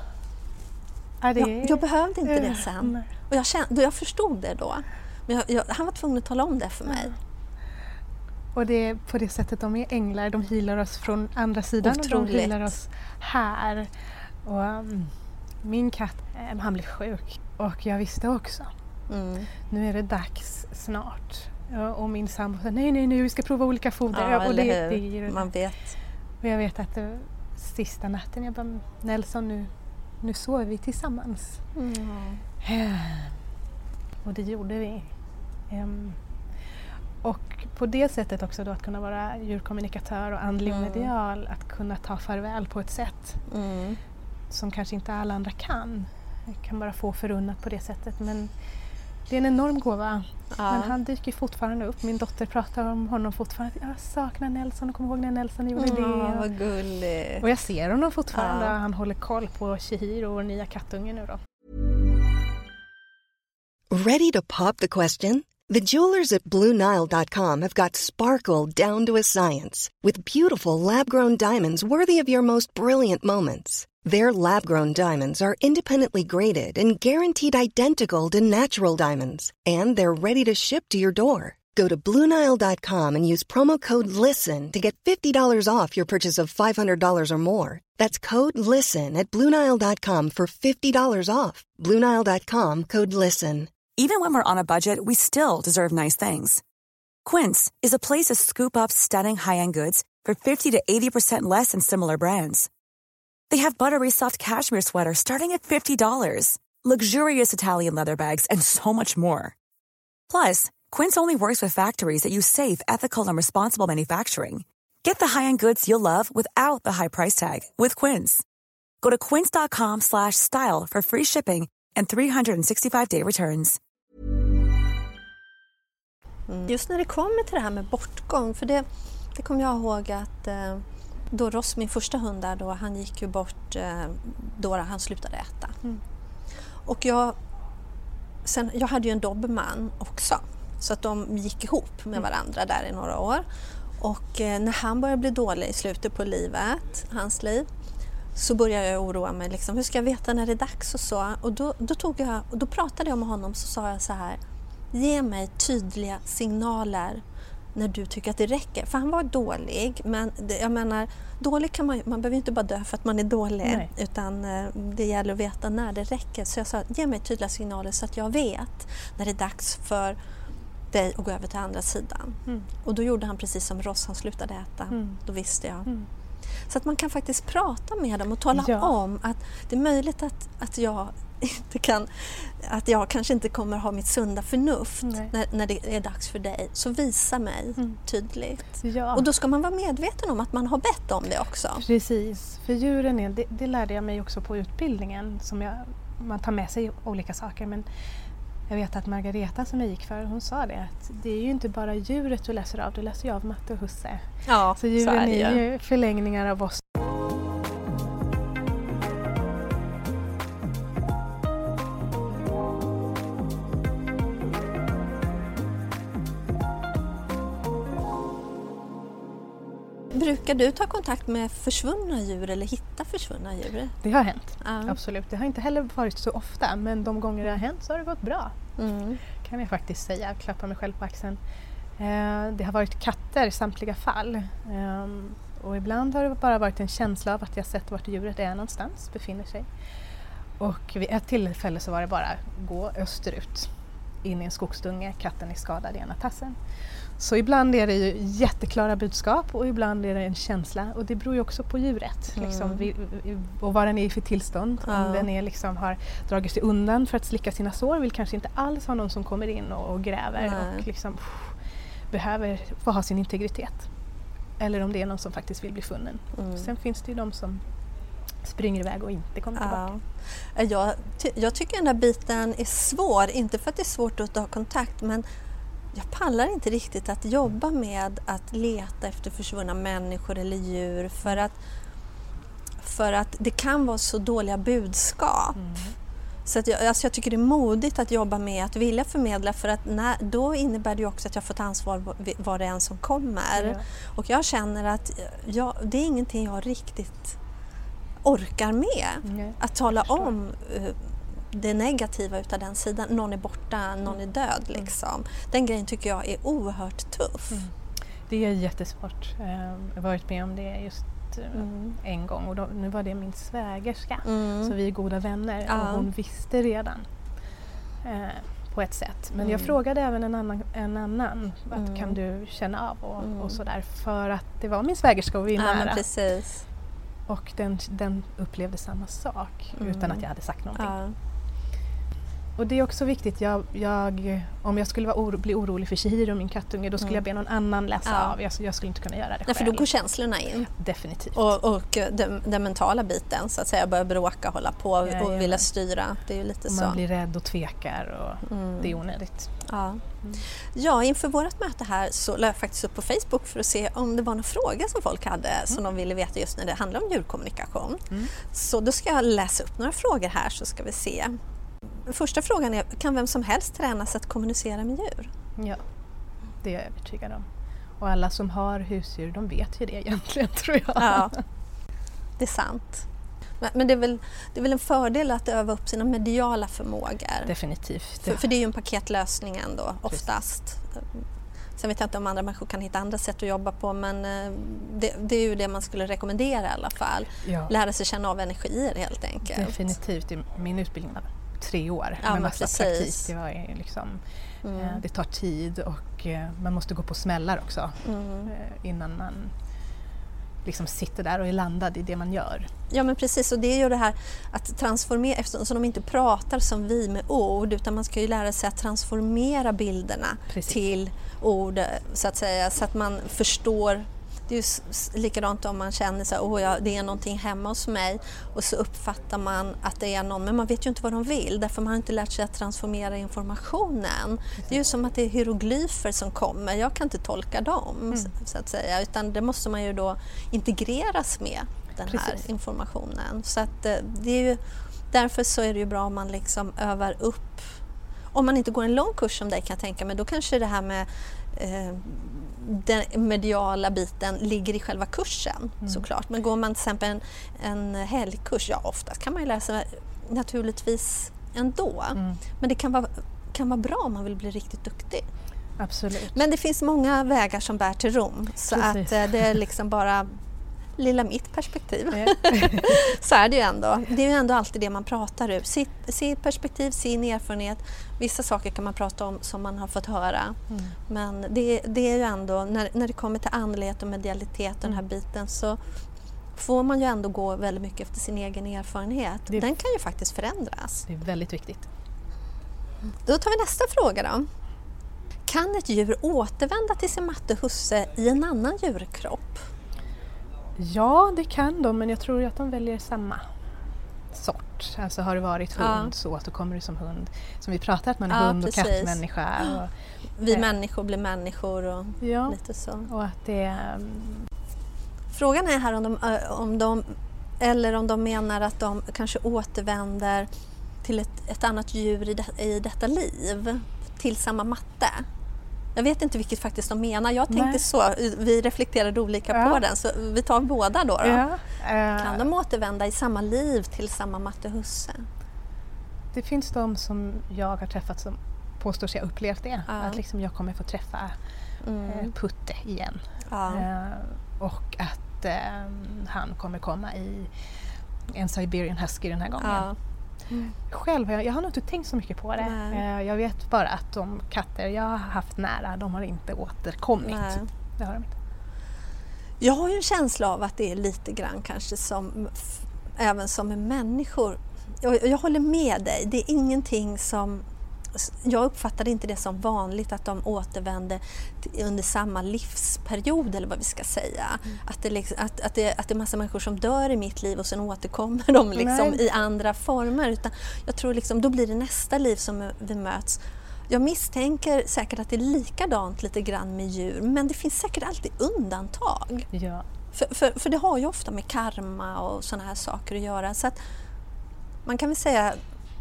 H: Det... Jag, jag behövde inte det sen. Och jag, kände, jag förstod det då. Men jag, jag, han var tvungen att tala om det för mig.
I: Och det är på det sättet de är änglar. De healar oss från andra sidan. Otroligt. Och de healar oss här. Och um, min katt, um, han blev sjuk. Och jag visste också. Mm. Nu är det dags snart. Och min sambo sa, nej, nej, nej, vi ska prova olika foder.
H: Ja,
I: och
H: det, det, det. Man vet.
I: Och jag vet att det, sista natten, jag bara, Nelson, nu, nu sover vi tillsammans. Mm. Och det gjorde vi. Um, och på det sättet också då att kunna vara djurkommunikatör och andlig mm. medial, att kunna ta farväl på ett sätt mm. som kanske inte alla andra kan. Jag kan bara få förunnat på det sättet, men det är en enorm gåva. Ja. Men han dyker fortfarande upp. Min dotter pratar om honom fortfarande. Jag saknar Nelson och kommer ihåg när Nelson gjorde mm, det.
H: Vad gulligt.
I: Och jag ser honom fortfarande. Ja. Han håller koll på Chihiro, vår nya kattunge nu då.
C: Ready to pop the question? The jewelers at Blue Nile dot com have got sparkle down to a science with beautiful lab-grown diamonds worthy of your most brilliant moments. Their lab-grown diamonds are independently graded and guaranteed identical to natural diamonds. And they're ready to ship to your door. Go to Blue Nile dot com and use promo code LISTEN to get fifty dollars off your purchase of five hundred dollars or more. That's code LISTEN at Blue Nile dot com for fifty dollars off. Blue Nile dot com, code LISTEN.
J: Even when we're on a budget, we still deserve nice things. Quince is a place to scoop up stunning high-end goods for fifty to eighty percent less than similar brands. They have buttery soft cashmere sweaters starting at fifty dollars, luxurious Italian leather bags, and so much more. Plus, Quince only works with factories that use safe, ethical, and responsible manufacturing. Get the high-end goods you'll love without the high price tag with Quince. Go to quince dot com slash style for free shipping and three hundred sixty-five day returns.
H: Mm. Just när det kommer till det här med bortgång, för det, det kommer jag ihåg att eh, då Ross, min första hund där, då, han gick ju bort eh, då han slutade äta. Mm. Och jag, sen, jag hade ju en dobermann också, så att de gick ihop med varandra där i några år. Och eh, när han började bli dålig i slutet på livet, hans liv, så började jag oroa mig. Liksom, hur ska jag veta när det är dags och så? Och då, då, tog jag, och då pratade jag med honom, så sa jag så här: ge mig tydliga signaler när du tycker att det räcker. För han var dålig, men det, jag menar, dålig kan man, man behöver inte bara dö för att man är dålig. Nej. Utan eh, det gäller att veta när det räcker. Så jag sa, ge mig tydliga signaler så att jag vet när det är dags för dig att gå över till andra sidan. Mm. Och då gjorde han precis som Ross, han slutade äta. Mm. Då visste jag. Mm. Så att man kan faktiskt prata med dem och tala ja. om att det är möjligt att, att jag inte kan, att jag kanske inte kommer ha mitt sunda förnuft när, när det är dags för dig. Så visa mig mm. tydligt. Ja. Och då ska man vara medveten om att man har bett om det också.
I: Precis, för djuren är, det, det lärde jag mig också på utbildningen. Som jag, man tar med sig olika saker, men jag vet att Margareta som jag gick för, hon sa det, att det är ju inte bara djuret du läser av, du läser ju av matte och husse.
H: Ja,
I: så djuren så är, det är ju förlängningar av oss.
H: Brukar du ta kontakt med försvunna djur eller hitta försvunna djur?
I: Det har hänt, ja. Absolut. Det har inte heller varit så ofta, men de gånger det har hänt så har det gått bra. Mm. Kan jag faktiskt säga, klappa mig själv på axeln. Eh, det har varit katter i samtliga fall. Eh, och ibland har det bara varit en känsla av att jag sett vart djuret är någonstans, befinner sig. Och vid ett tillfälle så var det bara gå österut, in i en skogsdunge, katten är skadad i ena tassen. Så ibland är det ju jätteklara budskap och ibland är det en känsla, och det beror ju också på djuret mm. liksom, och vad den är för tillstånd. Ja. Om den är, liksom, har dragit sig undan för att slicka sina sår, vill kanske inte alls ha någon som kommer in och, och gräver. Nej. Och liksom, pff, behöver få ha sin integritet. Eller om det är någon som faktiskt vill bli funnen. Mm. Sen finns det ju de som springer iväg och inte kommer tillbaka.
H: Ja. Jag, ty- jag tycker den här biten är svår, inte för att det är svårt att ha kontakt, men jag pallar inte riktigt att jobba med att leta efter försvunna människor eller djur, för att, för att det kan vara så dåliga budskap. Mm. Så att jag, alltså jag tycker det är modigt att jobba med att vilja förmedla, för att när, då innebär det ju också att jag får ta ansvar vad det är som kommer. Mm. Och jag känner att jag, det är ingenting jag riktigt orkar med. Mm. Att tala om uh, det negativa utav den sidan. Någon är borta, någon är död liksom. Mm. Den grejen tycker jag är oerhört tuff. Mm.
I: Det är jättesvårt. Jag har varit med om det just mm. en gång, och då, nu var det min svägerska. Mm. Så vi är goda vänner, ja. Och hon visste redan eh, på ett sätt. Men mm. jag frågade även en annan, en annan att mm. kan du känna av och, mm. och sådär, för att det var min svägerska och vi är
H: ja,
I: nära.
H: Precis.
I: Och den, den upplevde samma sak mm. utan att jag hade sagt någonting. Ja. Och det är också viktigt, jag, jag, om jag skulle vara oro, bli orolig för Chihiro, min kattunge, då skulle mm. jag be någon annan läsa ja. av. Jag, jag skulle inte kunna göra det själv.
H: Nej, för då går känslorna in.
I: Definitivt.
H: Och, och den, den mentala biten, så att säga, börjar bråka, hålla på ja, och vilja styra. Det är ju lite
I: och
H: så.
I: Man blir rädd och tvekar och mm. det är onödigt.
H: Ja. Mm. ja, inför vårt möte här så la jag faktiskt upp på Facebook för att se om det var några frågor som folk hade mm. som de ville veta just när det handlar om djurkommunikation. Mm. Så då ska jag läsa upp några frågor här, så ska vi se. Första frågan är, kan vem som helst tränas att kommunicera med djur?
I: Ja, det är jag övertygad om. Och alla som har husdjur, de vet ju det egentligen, tror jag.
H: Ja, det är sant. Men, men det, är väl, det är väl en fördel att öva upp sina mediala förmågor?
I: Definitivt.
H: För, för det är ju en paketlösning ändå, oftast. Sen vet jag inte om andra människor kan hitta andra sätt att jobba på, men det, det är ju det man skulle rekommendera i alla fall. Ja. Lära sig känna av energier helt enkelt.
I: Definitivt. Min utbildning var tre år
H: ja,
I: med massa
H: precis.
I: praktik. Det, var liksom, mm. eh, det tar tid och eh, man måste gå på smällar också mm. eh, innan man liksom sitter där och är landad i det man gör.
H: Ja, men precis, och det är ju det här att transformera, eftersom de inte pratar som vi med ord, utan man ska ju lära sig att transformera bilderna precis. Till ord, så att säga, så att man förstår det är ju likadant om man känner så här, oh ja, det är någonting hemma hos mig och så uppfattar man att det är någon, men man vet ju inte vad de vill därför man har inte lärt sig att transformera informationen. Det är ju som att det är hieroglyfer som kommer, jag kan inte tolka dem mm. så, så att säga, utan det måste man ju då integreras med den Precis. Här informationen. Så att det är ju, därför så är det ju bra om man liksom övar upp. Om man inte går en lång kurs som dig kan jag tänka mig, då kanske det här med eh, den mediala biten ligger i själva kursen mm. såklart. Men går man till exempel en, en helgkurs, ja oftast kan man ju lära sig naturligtvis ändå. Mm. Men det kan vara, kan vara bra om man vill bli riktigt duktig.
I: Absolut.
H: Men det finns många vägar som bär till Rom. Så Precis. Att det är liksom bara lilla mitt perspektiv. Så är det ju ändå. Det är ju ändå alltid det man pratar ur. Sitt, sitt perspektiv, sin erfarenhet. Vissa saker kan man prata om som man har fått höra. Mm. Men det, det är ju ändå, när, när det kommer till andlighet och medialitet och mm. den här biten så får man ju ändå gå väldigt mycket efter sin egen erfarenhet. Det, den kan ju faktiskt förändras.
I: Det är väldigt viktigt.
H: Då tar vi nästa fråga då. Kan ett djur återvända till sin matte husse i en annan djurkropp?
I: Ja, det kan de, men jag tror att de väljer samma sort. Alltså har det varit hund ja. Så återkommer det som hund. Som vi pratar att man är ja, hund och precis. Kattmänniska. Och,
H: vi äh, människor blir människor och
I: ja,
H: lite så.
I: Och att det, um...
H: Frågan är här om de, om de, eller om de menar att de kanske återvänder till ett, ett annat djur i, det, i detta liv, till samma matte. Jag vet inte vilket faktiskt de menar. Jag tänkte Nej. Så. Vi reflekterade olika ja. På den. Så vi tar båda då. då. Ja. Uh, kan de återvända i samma liv till samma mattehusse?
I: Det finns de som jag har träffat som påstår sig ha upplevt det. Ja. Att liksom jag kommer få träffa mm. uh, Putte igen. Ja. Uh, och att uh, han kommer komma i en Siberian Husky den här gången. Ja. Mm. Själv har jag, jag har nog inte tänkt så mycket på det. Nej. Jag vet bara att de katter jag har haft nära, de har inte återkommit. Nej. Det har de inte.
H: Jag har ju en känsla av att det är lite grann kanske som även som med människor. Jag, jag håller med dig. Det är ingenting som jag uppfattade inte det som vanligt att de återvänder till, under samma livsperiod eller vad vi ska säga. Mm. Att, det liksom, att, att, det, att det är massa människor som dör i mitt liv och sen återkommer de liksom i andra former. Utan jag tror liksom, då blir det nästa liv som vi möts. Jag misstänker säkert att det är likadant lite grann med djur, men det finns säkert alltid undantag.
I: Ja.
H: För, för, för det har ju ofta med karma och såna här saker att göra. Så att man kan väl säga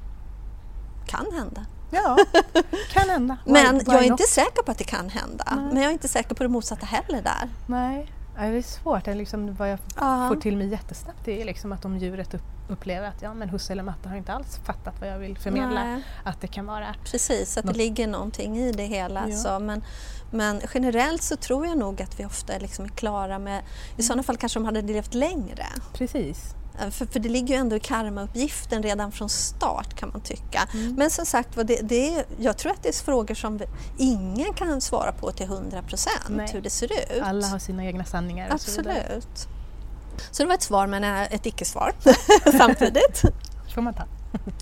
H: kan hända.
I: Ja, kan hända.
H: Men jag är inte säker på att det kan hända. Nej. Men jag är inte säker på det motsatta heller där.
I: Nej, det är svårt. Det är liksom, vad jag ja. Får till mig jättesnabbt det är liksom att om djuret upp, upplever att ja, men husse eller matte har inte alls fattat vad jag vill förmedla. Nej. Att det kan vara...
H: Precis, att något... det ligger någonting i det hela. Ja. Så, men, men generellt så tror jag nog att vi ofta är liksom klara med... I mm. sådana fall kanske de hade levt längre.
I: Precis.
H: För, för det ligger ju ändå i karmauppgiften redan från start kan man tycka. Mm. Men som sagt, det, det är, jag tror att det är frågor som ingen kan svara på till hundra procent hur det ser ut.
I: Alla har sina egna sanningar. Och
H: absolut. Så, så det var ett svar men ett icke-svar samtidigt.
I: Får man ta.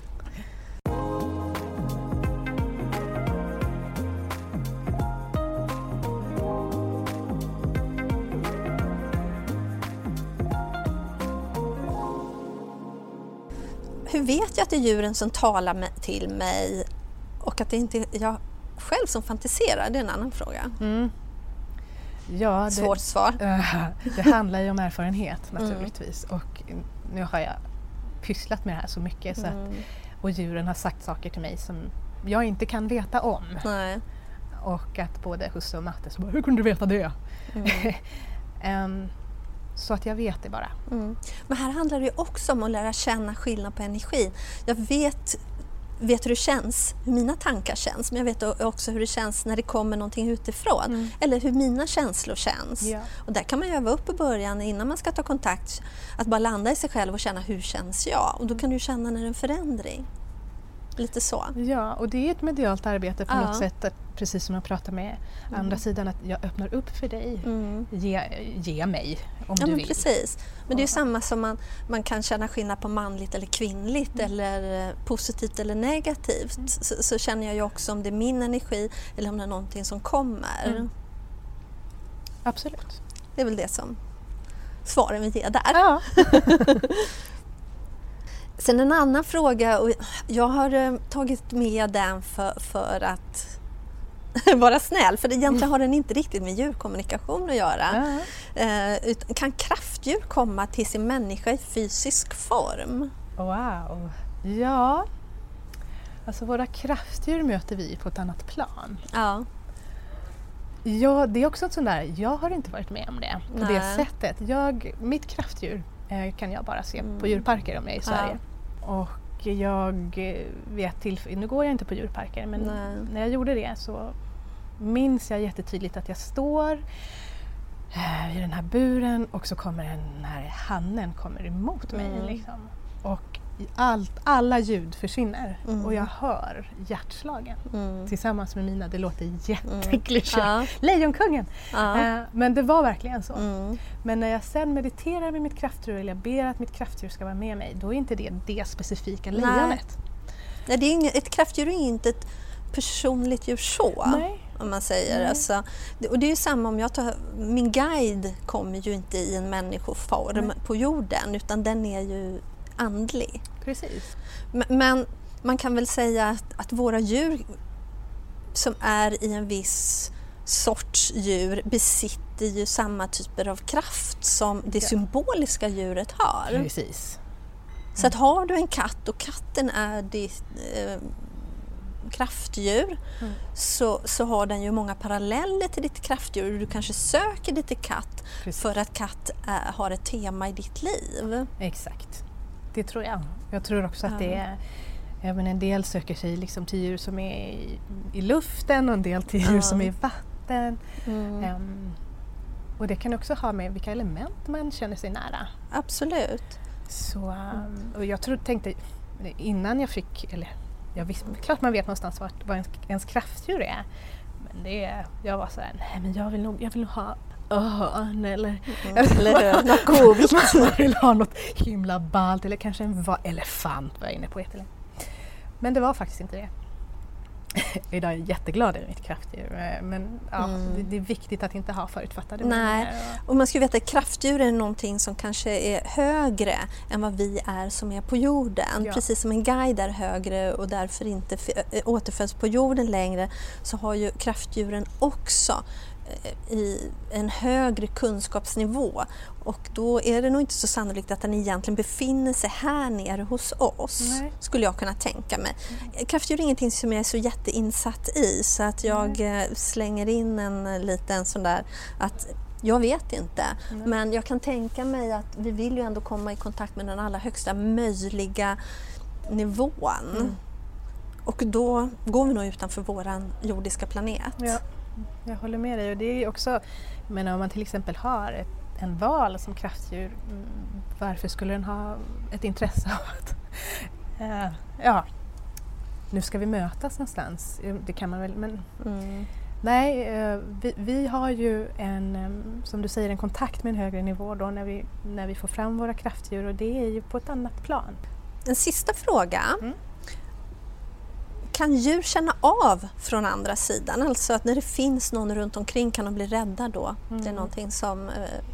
H: Hur vet jag att det är djuren som talar med, till mig och att det inte är jag själv som fantiserar? Det är en annan fråga. Mm.
I: Ja, det,
H: svårt svar.
I: Uh, det handlar ju om erfarenhet naturligtvis. Mm. Och nu har jag pysslat med det här så mycket. Så mm. att, och djuren har sagt saker till mig som jag inte kan veta om.
H: Nej.
I: Och att både husse och matte så bara, hur kunde du veta det? Mm. um, Så att jag vet det bara.
H: Mm. Men här handlar det ju också om att lära känna skillnad på energi. Jag vet, vet hur det känns, hur mina tankar känns. Men jag vet också hur det känns när det kommer någonting utifrån. Mm. Eller hur mina känslor känns. Ja. Och där kan man ju öva upp i början innan man ska ta kontakt. Att bara landa i sig själv och känna hur känns jag. Och då kan du känna när det är en förändring. Lite så.
I: Ja, och det är ett medialt arbete på ja. Något sätt. Att, precis som jag pratar med mm. andra sidan, att jag öppnar upp för dig. Mm. Ge, ge mig om
H: ja,
I: du
H: men
I: vill.
H: Precis. Men det är ju samma som man, man kan känna skillnad på manligt eller kvinnligt mm. eller positivt eller negativt. Mm. Så, så känner jag ju också om det är min energi eller om det är någonting som kommer. Mm.
I: Absolut.
H: Det är väl det som svaren vi ger där.
I: Ja.
H: Sen en annan fråga, och jag har eh, tagit med den för, för att vara snäll, för egentligen har den inte riktigt med djurkommunikation att göra. Uh-huh. Eh, utan, kan kraftdjur komma till sin människa i fysisk form?
I: Wow! Ja, alltså våra kraftdjur möter vi på ett annat plan.
H: Ja.
I: Ja, det är också ett sånt där, jag har inte varit med om det på
H: Nej.
I: det sättet. Jag, mitt kraftdjur eh, kan jag bara se mm. på djurparker om jag är i Sverige. Ja. Och jag vet till, nu går jag inte på djurparker, men Nej. när jag gjorde det så minns jag jättetydligt att jag står eh, i den här buren och så kommer den här hannen kommer emot mig mm. liksom. Och allt, alla ljud försvinner mm. och jag hör hjärtslagen mm. tillsammans med mina, det låter jätteklyschigt. Mm. Ja. Lejonkungen! Ja. Uh, men det var verkligen så. Mm. Men när jag sen mediterar med mitt kraftdjur eller jag ber att mitt kraftdjur ska vara med mig, då är inte det det specifika lejonet.
H: Nej, det är inget, ett kraftdjur är inte ett personligt djur så. Nej. Om man säger. Alltså, och det är ju samma om jag tar, min guide kommer ju inte i en människoform Nej. på jorden, utan den är ju andlig.
I: Precis.
H: Men, men man kan väl säga att, att våra djur som är i en viss sorts djur besitter ju samma typer av kraft som det ja. symboliska djuret har.
I: Precis. Mm.
H: Så att har du en katt och katten är ditt eh, kraftdjur mm. så, så har den ju många paralleller till ditt kraftdjur. Du kanske söker dig till katt Precis. för att katt är, har ett tema i ditt liv.
I: Exakt. Det tror jag. Jag tror också att ja. det är, även en del söker sig liksom till djur som är i, i luften och en del till djur ja. som är i vatten. Mm. Um, och det kan också ha med vilka element man känner sig nära.
H: Absolut.
I: Så, um, och jag tror, tänkte innan jag fick, eller jag visste, klart man vet någonstans vad, vad ens, ens kraftdjur är. Men det, jag var så här, nej men jag vill nog, jag vill nog ha örn eller, mm. eller något coolt. Man vill ha något himla ballt eller kanske en va- elefant var jag inne på jättelänge. Men det var faktiskt inte det. Idag är jag jätteglad i mitt kraftdjur, men ja, mm. det, det är viktigt att inte ha förutfattade
H: meningar. Och man ska veta att kraftdjur är någonting som kanske är högre än vad vi är som är på jorden. Ja. Precis som en guide är högre och därför inte f- återföds på jorden längre, så har ju kraftdjuren också i en högre kunskapsnivå, och då är det nog inte så sannolikt att den egentligen befinner sig här nere hos oss. Nej. Skulle jag kunna tänka mig. Mm. Kraftdjur är ingenting som jag är så jätteinsatt i, så att jag Nej. slänger in en liten sån där att jag vet inte, mm. men jag kan tänka mig att vi vill ju ändå komma i kontakt med den allra högsta möjliga nivån. Mm. Och då går vi nog utanför våran jordiska planet.
I: Ja. Jag håller med dig, och det är också, men om man till exempel har ett, en val som kraftdjur, varför skulle den ha ett intresse av att äh, ja, nu ska vi mötas någonstans, det kan man väl, men mm. nej, vi, vi har ju en, som du säger, en kontakt med en högre nivå då när vi, när vi får fram våra kraftdjur, och det är ju på ett annat plan.
H: En sista fråga. Mm. Kan djur känna av från andra sidan? Alltså att när det finns någon runt omkring kan de bli rädda då? Mm. Det är någonting som, eh,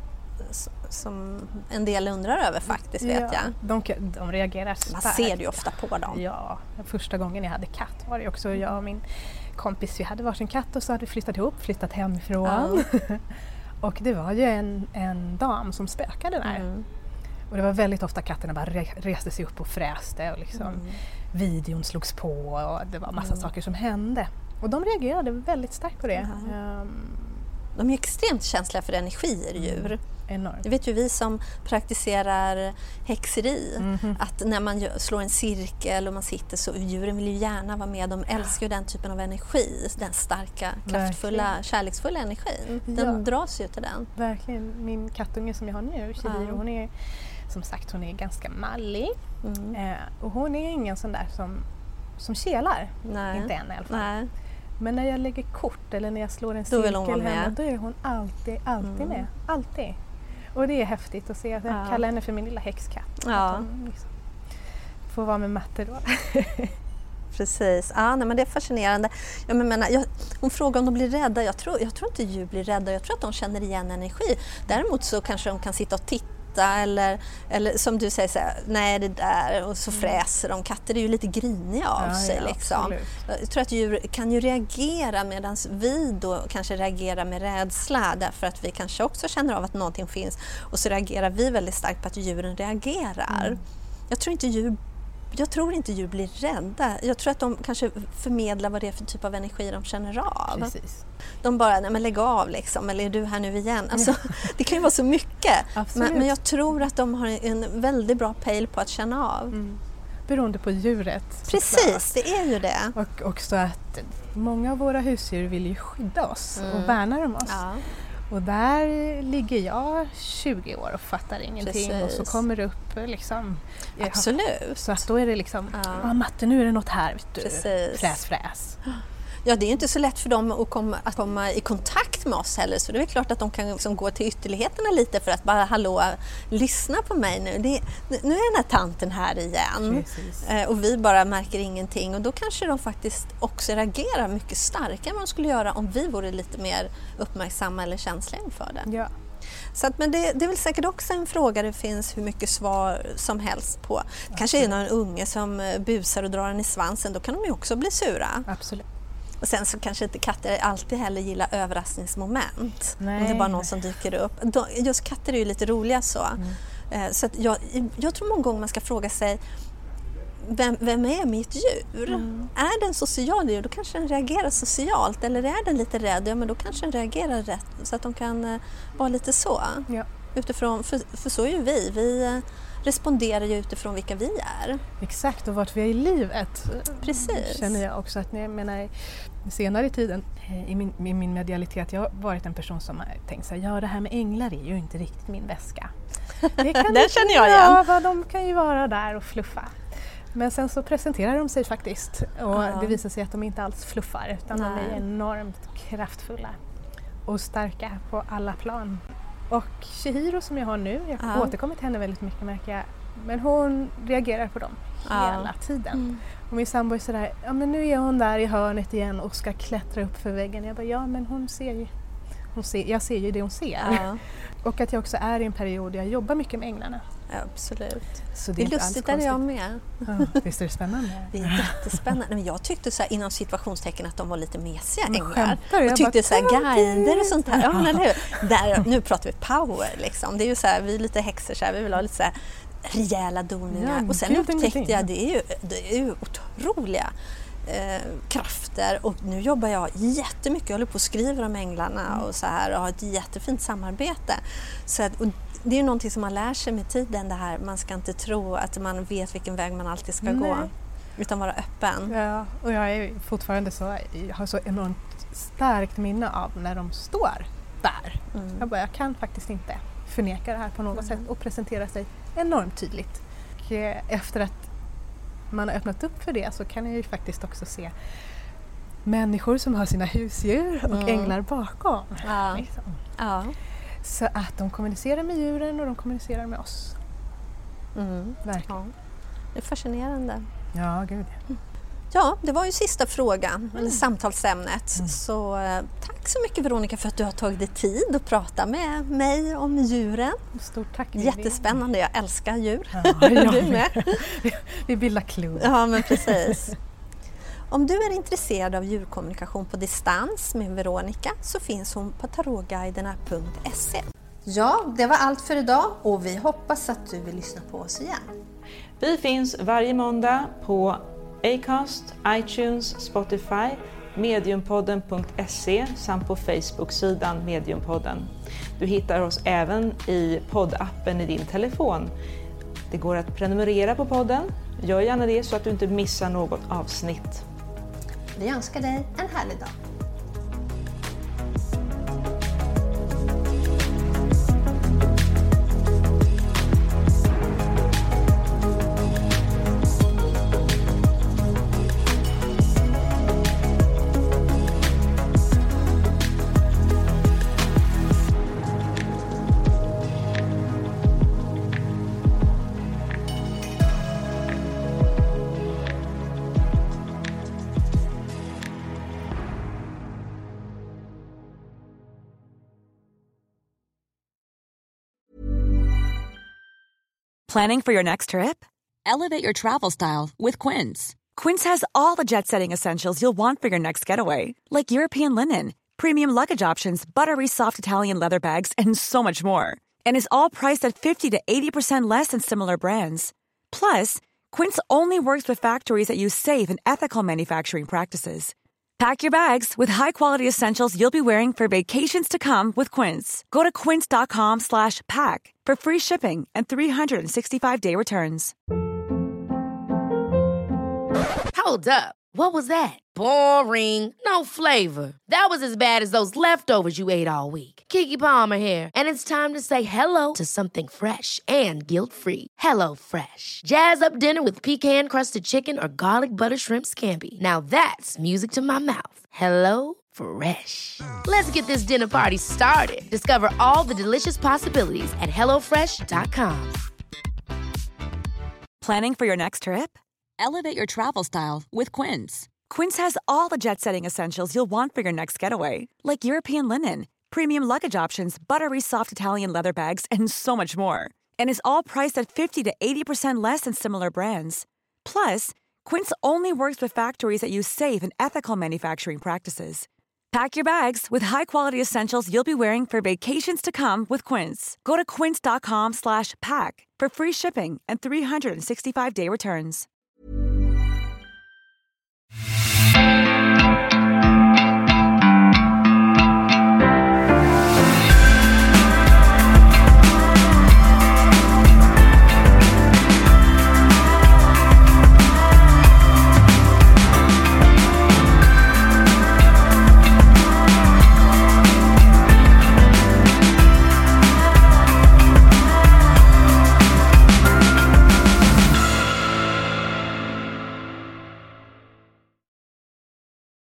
H: som en del undrar över faktiskt, vet
I: ja,
H: jag.
I: De, de reagerar starkt.
H: Man ser det ju ofta på dem.
I: Ja, första gången jag hade katt var det också jag och min kompis, vi hade varsin katt och så hade vi flyttat ihop, flyttat hemifrån. Ja. Och det var ju en, en dam som spökade där. Mm. Och det var väldigt ofta katterna bara re- reste sig upp och fräste och liksom mm. videon slogs på och det var massa mm. saker som hände. Och de reagerade väldigt starkt på det. Mm. Um,
H: de är extremt känsliga för energier, djur. Mm.
I: Enormt.
H: Det vet ju vi som praktiserar häxeri,
I: mm-hmm.
H: att när man slår en cirkel och man sitter så, djuren vill ju gärna vara med, de älskar ju den typen av energi, den starka, kraftfulla, verkligen. Kärleksfulla energin. Den ja. dras ju till den.
I: Verkligen. Min kattunge som jag har nu, Chihiro, ja. hon är som sagt, hon är ganska mallig. Mm. Eh, och hon är ingen sån där som, som kelar. Nej. Inte än i alla fall. Nej. Men när jag lägger kort eller när jag slår en
H: då
I: cirkel hemma, då är hon alltid, alltid mm. med. Alltid. Och det är häftigt att se. Jag ja. kallar henne för min lilla häxkatt.
H: Ja.
I: Att hon liksom får vara med matte då.
H: Precis. Ja, nej, men det är fascinerande. Jag menar, jag, hon frågar om de blir rädda. Jag tror, jag tror inte djur blir rädda. Jag tror att de känner igen energi. Däremot så kanske de kan sitta och titta eller, eller som du säger så här, nej det där och så fräser de. Katter är ju lite griniga av
I: ja,
H: sig
I: ja,
H: liksom. Jag tror att djur kan ju reagera medan vi då kanske reagerar med rädsla därför att vi kanske också känner av att någonting finns och så reagerar vi väldigt starkt på att djuren reagerar. Mm. Jag tror inte djur Jag tror inte djur blir rädda. Jag tror att de kanske förmedlar vad det är för typ av energi de känner av.
I: Precis.
H: De bara, nej men lägg av liksom, eller är du här nu igen? Alltså, det kan ju vara så mycket. Men, men jag tror att de har en väldigt bra pejl på att känna av.
I: Mm. Beroende på djuret.
H: Precis, det är ju det.
I: Och också att många av våra husdjur vill ju skydda oss mm. och värna om oss. Ja. Och där ligger jag tjugo år och fattar ingenting. Precis. Och så kommer det upp liksom.
H: Absolut.
I: Så att då är det liksom, ja ah, matte nu är det något här. Vet du.
H: Precis.
I: Fräs, fräs.
H: Ja, det är ju inte så lätt för dem att komma, att komma i kontakt med oss heller. Så det är klart att de kan liksom gå till ytterligheterna lite för att bara, hallå, lyssna på mig nu. Det, nu är den här tanten här igen. Eh, och vi bara märker ingenting. Och då kanske de faktiskt också reagerar mycket starkare än vad de skulle göra om vi vore lite mer uppmärksamma eller känsliga inför det.
I: Ja.
H: Så att, men det, det är väl säkert också en fråga det finns hur mycket svar som helst på. Det kanske är någon unge som busar och drar en i svansen. Då kan de ju också bli sura.
I: Absolut.
H: Och sen så kanske inte katter alltid heller gillar överraskningsmoment.
I: Nej.
H: Om det är bara någon som dyker upp. Just katter är ju lite roliga så. Mm. Så att jag, jag tror många gånger man ska fråga sig vem, vem är mitt djur? Mm. Är den social djur, då kanske den reagerar socialt. Eller är den lite rädd, ja men då kanske den reagerar rätt. Så att de kan uh, vara lite så.
I: Ja.
H: Utifrån, för, för så är ju vi. Vi uh, responderar ju utifrån vilka vi är.
I: Exakt, och vart vi är i livet.
H: Precis.
I: Känner jag också att jag menar, senare i tiden i min, i min medialitet, jag har varit en person som har tänkt så här, ja det här med änglar är ju inte riktigt min väska. Det kan
H: Den känner jag igen.
I: Ja, de kan ju vara där och fluffa. Men sen så presenterar de sig faktiskt och ja. Det visar sig att de inte alls fluffar utan Nej. De är enormt kraftfulla och starka på alla plan. Och Chihiro som jag har nu, jag ja. återkommer till henne väldigt mycket märker jag, men hon reagerar på dem ja. hela tiden. Mm. Och min sambo är sådär, ja men nu är hon där i hörnet igen och ska klättra upp för väggen. Jag bara, ja men hon ser ju, hon ser, jag ser ju det hon ser. Ja. Och att jag också är i en period där jag jobbar mycket med änglarna.
H: Ja, absolut.
I: Så det,
H: det är, är lustigt, där är jag med.
I: Ja, visst är det spännande?
H: Det är jättespännande. Men jag tyckte så här, inom situationstecken att de var lite mesiga änglar.
I: Skämtar,
H: jag tyckte bara, så här, guider och sånt här. Ja, men eller hur? Där, nu pratar vi power liksom. Det är ju så här, vi är lite häxor så här, vi vill ha lite så här rejäla doningar. Ja, och sen upptäckte jag, det är ju, det är ju otroliga eh, krafter och nu jobbar jag jättemycket, jag håller på att skriva om änglarna mm. och så här och har ett jättefint samarbete. Så att, och det är ju någonting som man lär sig med tiden det här, man ska inte tro att man vet vilken väg man alltid ska Nej. gå utan vara öppen.
I: Ja, och jag är fortfarande så, jag har så enormt starkt minne av när de står där. Mm. Jag bara, jag kan faktiskt inte förneka det här på något mm. sätt och presentera sig enormt tydligt. Och efter att man har öppnat upp för det så kan jag ju faktiskt också se människor som har sina husdjur och mm. änglar bakom.
H: Ja.
I: Liksom.
H: Ja.
I: Så att de kommunicerar med djuren och de kommunicerar med oss.
H: Mm.
I: Verkligen.
H: Ja. Det är fascinerande.
I: Ja, gud.
H: Ja, det var ju sista frågan, mm. eller samtalsämnet.
I: Mm.
H: Så eh, tack så mycket Veronica för att du har tagit dig tid att prata med mig om djuren.
I: Stort tack.
H: Jättespännande, jag älskar djur.
I: Ja, ja,
H: du med?
I: Vi bildar klubb.
H: Ja, men precis. Om du är intresserad av djurkommunikation på distans med Veronica så finns hon på tarotguiderna punkt se. Ja, det var allt för idag och vi hoppas att du vill lyssna på oss igen.
B: Vi finns varje måndag på Acast, iTunes, Spotify, mediumpodden punkt se samt på Facebook-sidan Mediumpodden. Du hittar oss även i poddappen i din telefon. Det går att prenumerera på podden. Gör gärna det så att du inte missar något avsnitt.
H: Vi önskar dig en härlig dag.
J: Planning for your next trip? Elevate your travel style with Quince. Quince has all the jet-setting essentials you'll want for your next getaway, like European linen, premium luggage options, buttery soft Italian leather bags, and so much more. And is all priced at fifty to eighty percent less than similar brands. Plus, Quince only works with factories that use safe and ethical manufacturing practices. Pack your bags with high-quality essentials you'll be wearing for vacations to come with Quince. Go to quince.com slash pack for free shipping and three sixty-five day returns.
K: Hold up. What was that? Boring. No flavor. That was as bad as those leftovers you ate all week. Keke Palmer here, and it's time to say hello to something fresh and guilt-free. Hello Fresh. Jazz up dinner with pecan-crusted chicken or garlic butter shrimp scampi. Now that's music to my mouth. Hello Fresh. Let's get this dinner party started. Discover all the delicious possibilities at hello fresh dot com.
J: Planning for your next trip? Elevate your travel style with Quince. Quince has all the jet-setting essentials you'll want for your next getaway, like European linen, premium luggage options, buttery soft Italian leather bags, and so much more. And is all priced at fifty to eighty percent less than similar brands. Plus, Quince only works with factories that use safe and ethical manufacturing practices. Pack your bags with high-quality essentials you'll be wearing for vacations to come with Quince. Go to quince.com slash pack for free shipping and three sixty-five day returns.